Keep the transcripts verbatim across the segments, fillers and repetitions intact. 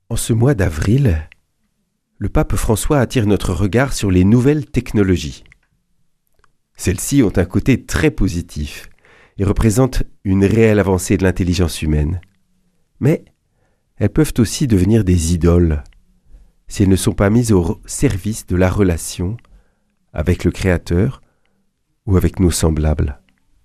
En ce mois d'avril, le pape François attire notre regard sur les nouvelles technologies. Celles-ci ont un côté très positif et représentent une réelle avancée de l'intelligence humaine. Mais elles peuvent aussi devenir des idoles si elles ne sont pas mises au service de la relation avec le Créateur ou avec nos semblables.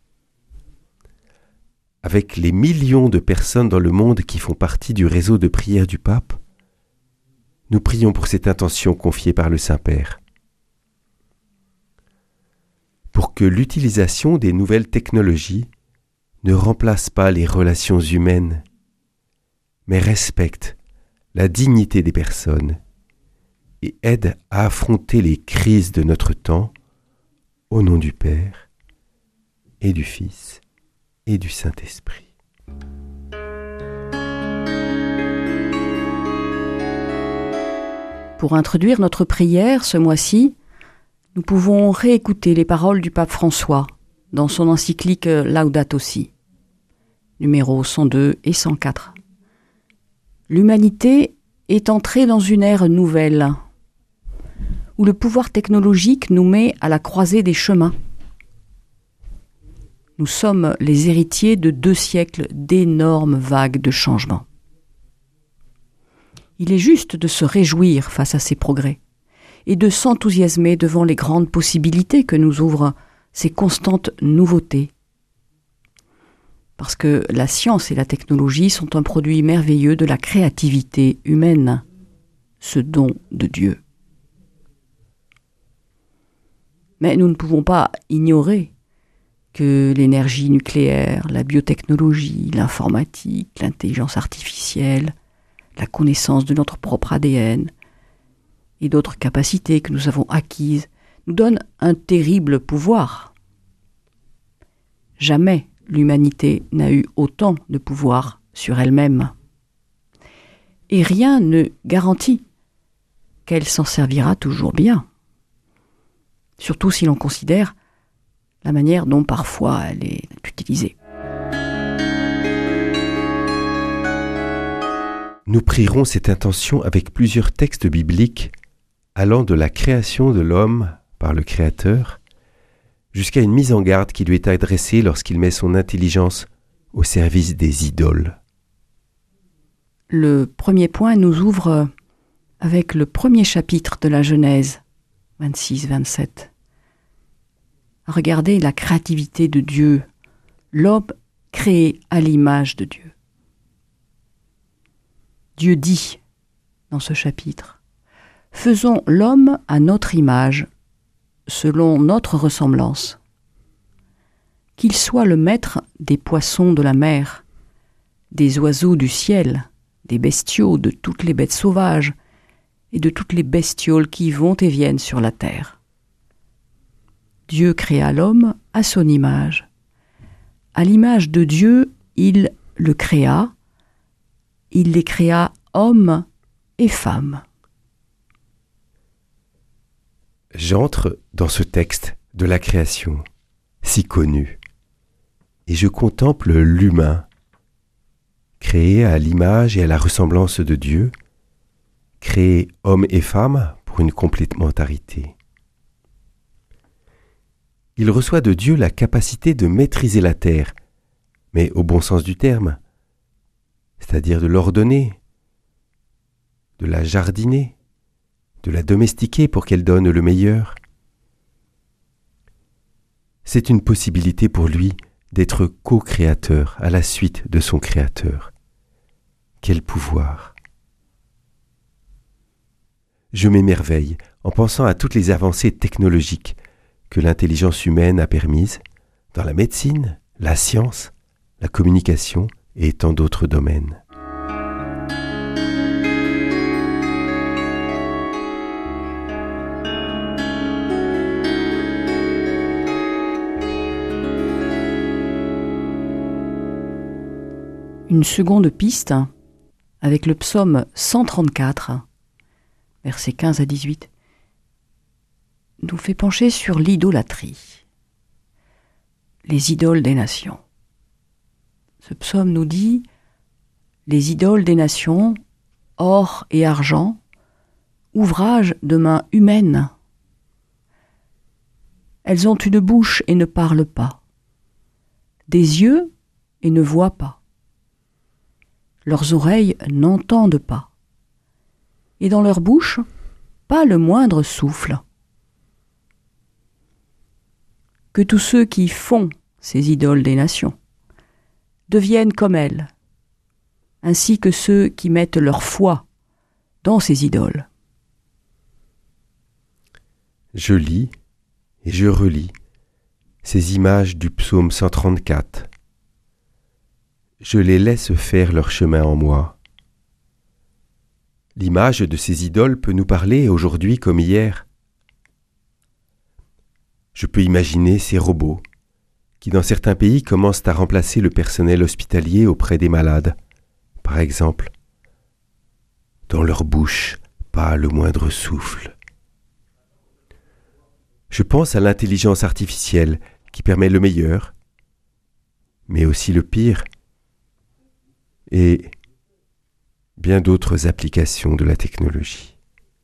Avec les millions de personnes dans le monde qui font partie du réseau de prière du pape, nous prions pour cette intention confiée par le Saint-Père. Pour que l'utilisation des nouvelles technologies ne remplace pas les relations humaines, mais respecte la dignité des personnes et aide à affronter les crises de notre temps au nom du Père et du Fils et du Saint-Esprit. Pour introduire notre prière ce mois-ci, nous pouvons réécouter les paroles du pape François dans son encyclique Laudato Si, numéros cent deux et cent quatre. L'humanité est entrée dans une ère nouvelle, où le pouvoir technologique nous met à la croisée des chemins. Nous sommes les héritiers de deux siècles d'énormes vagues de changements. Il est juste de se réjouir face à ces progrès et de s'enthousiasmer devant les grandes possibilités que nous ouvrent ces constantes nouveautés. Parce que la science et la technologie sont un produit merveilleux de la créativité humaine, ce don de Dieu. Mais nous ne pouvons pas ignorer que l'énergie nucléaire, la biotechnologie, l'informatique, l'intelligence artificielle, la connaissance de notre propre A D N et d'autres capacités que nous avons acquises nous donnent un terrible pouvoir. Jamais l'humanité n'a eu autant de pouvoir sur elle-même. Et rien ne garantit qu'elle s'en servira toujours bien. Surtout si l'on considère la manière dont parfois elle est utilisée. Nous prierons cette intention avec plusieurs textes bibliques allant de la création de l'homme par le Créateur jusqu'à une mise en garde qui lui est adressée lorsqu'il met son intelligence au service des idoles. Le premier point nous ouvre avec le premier chapitre de la Genèse, vingt-six vingt-sept. Regardez la créativité de Dieu, l'homme créé à l'image de Dieu. Dieu dit dans ce chapitre, « Faisons l'homme à notre image, selon notre ressemblance. Qu'il soit le maître des poissons de la mer, des oiseaux du ciel, des bestiaux, de toutes les bêtes sauvages et de toutes les bestioles qui vont et viennent sur la terre. Dieu créa l'homme à son image. À l'image de Dieu, il le créa, il les créa hommes et femmes. » J'entre dans ce texte de la création, si connu, et je contemple l'humain, créé à l'image et à la ressemblance de Dieu, créé homme et femme pour une complémentarité. Il reçoit de Dieu la capacité de maîtriser la terre, mais au bon sens du terme, c'est-à-dire de l'ordonner, de la jardiner, de la domestiquer pour qu'elle donne le meilleur. C'est une possibilité pour lui d'être co-créateur à la suite de son créateur. Quel pouvoir! Je m'émerveille en pensant à toutes les avancées technologiques que l'intelligence humaine a permises dans la médecine, la science, la communication et tant d'autres domaines. Une seconde piste avec le psaume cent trente-quatre, versets quinze à dix-huit, nous fait pencher sur l'idolâtrie, les idoles des nations. Ce psaume nous dit « Les idoles des nations or et argent, ouvrage de mains humaines. Elles ont une bouche et ne parlent pas, des yeux et ne voient pas. Leurs oreilles n'entendent pas, et dans leur bouche, pas le moindre souffle. Que tous ceux qui font ces idoles des nations deviennent comme elles, ainsi que ceux qui mettent leur foi dans ces idoles. Je lis et je relis ces images du psaume cent trente-quatre. Je les laisse faire leur chemin en moi. L'image de ces idoles peut nous parler aujourd'hui comme hier. Je peux imaginer ces robots qui, dans certains pays, commencent à remplacer le personnel hospitalier auprès des malades. Par exemple, dans leur bouche, pas le moindre souffle. Je pense à l'intelligence artificielle qui permet le meilleur, mais aussi le pire, et bien d'autres applications de la technologie.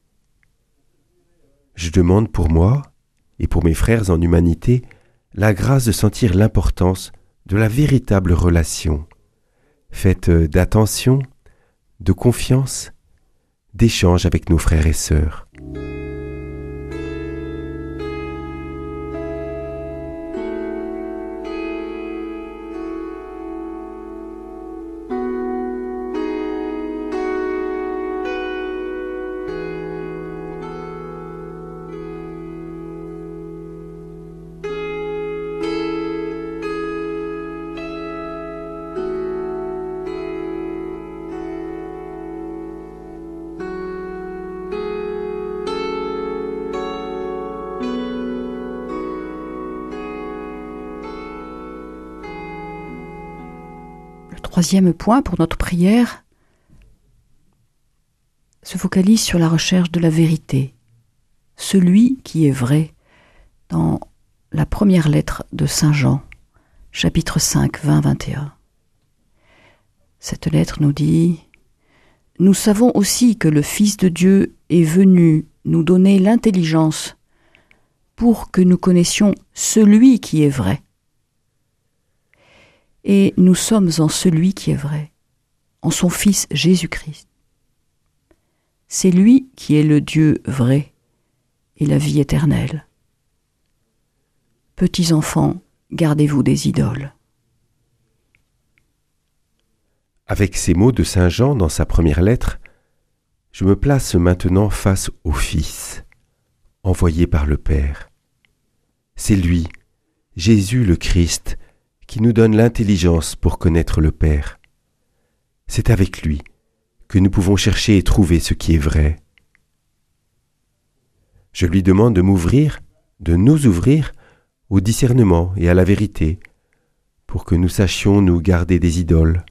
Je demande pour moi et pour mes frères en humanité la grâce de sentir l'importance de la véritable relation, faite d'attention, de confiance, d'échange avec nos frères et sœurs. Troisième point pour notre prière se focalise sur la recherche de la vérité, celui qui est vrai, dans la première lettre de Saint Jean, chapitre cinq, vingt, vingt et un. Cette lettre nous dit « Nous savons aussi que le Fils de Dieu est venu nous donner l'intelligence pour que nous connaissions celui qui est vrai. Et nous sommes en celui qui est vrai, en son Fils Jésus-Christ. C'est lui qui est le Dieu vrai et la vie éternelle. Petits enfants, gardez-vous des idoles. » Avec ces mots de Saint Jean dans sa première lettre, je me place maintenant face au Fils, envoyé par le Père. C'est lui, Jésus le Christ, qui nous donne l'intelligence pour connaître le Père. C'est avec lui que nous pouvons chercher et trouver ce qui est vrai. Je lui demande de m'ouvrir, de nous ouvrir au discernement et à la vérité, pour que nous sachions nous garder des idoles.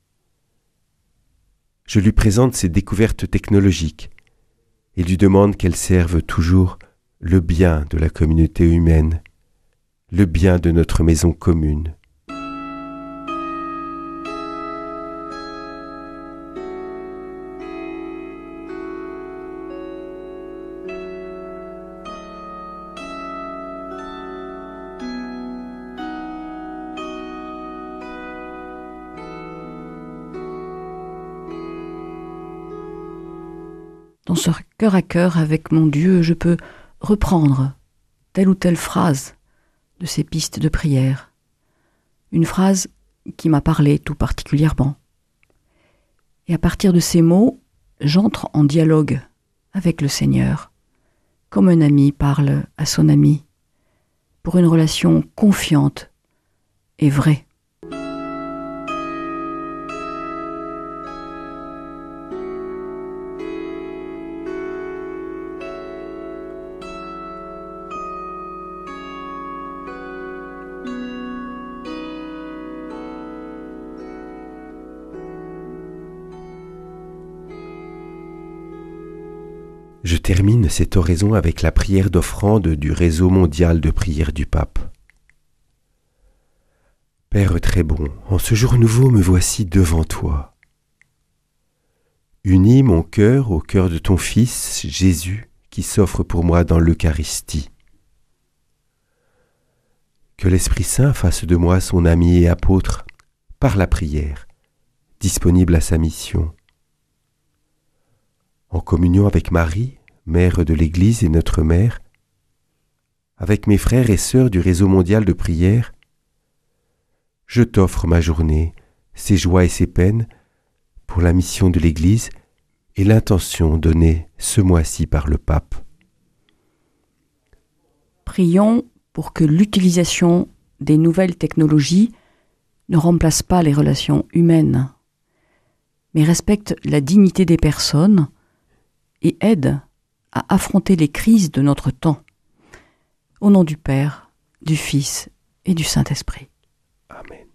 Je lui présente ces découvertes technologiques et lui demande qu'elles servent toujours le bien de la communauté humaine, le bien de notre maison commune. Dans ce cœur à cœur avec mon Dieu, je peux reprendre telle ou telle phrase de ces pistes de prière. Une phrase qui m'a parlé tout particulièrement. Et à partir de ces mots, j'entre en dialogue avec le Seigneur, comme un ami parle à son ami, pour une relation confiante et vraie. Je termine cette oraison avec la prière d'offrande du réseau mondial de prière du pape. Père très bon, en ce jour nouveau me voici devant toi. Unis mon cœur au cœur de ton Fils, Jésus, qui s'offre pour moi dans l'Eucharistie. Que l'Esprit Saint fasse de moi son ami et apôtre, par la prière, disponible à sa mission. En communion avec Marie, Mère de l'Église et notre Mère, avec mes frères et sœurs du réseau mondial de prière, je t'offre ma journée, ses joies et ses peines, pour la mission de l'Église et l'intention donnée ce mois-ci par le pape. Prions pour que l'utilisation des nouvelles technologies ne remplace pas les relations humaines, mais respecte la dignité des personnes et aide à affronter les crises de notre temps. Au nom du Père, du Fils et du Saint-Esprit. Amen.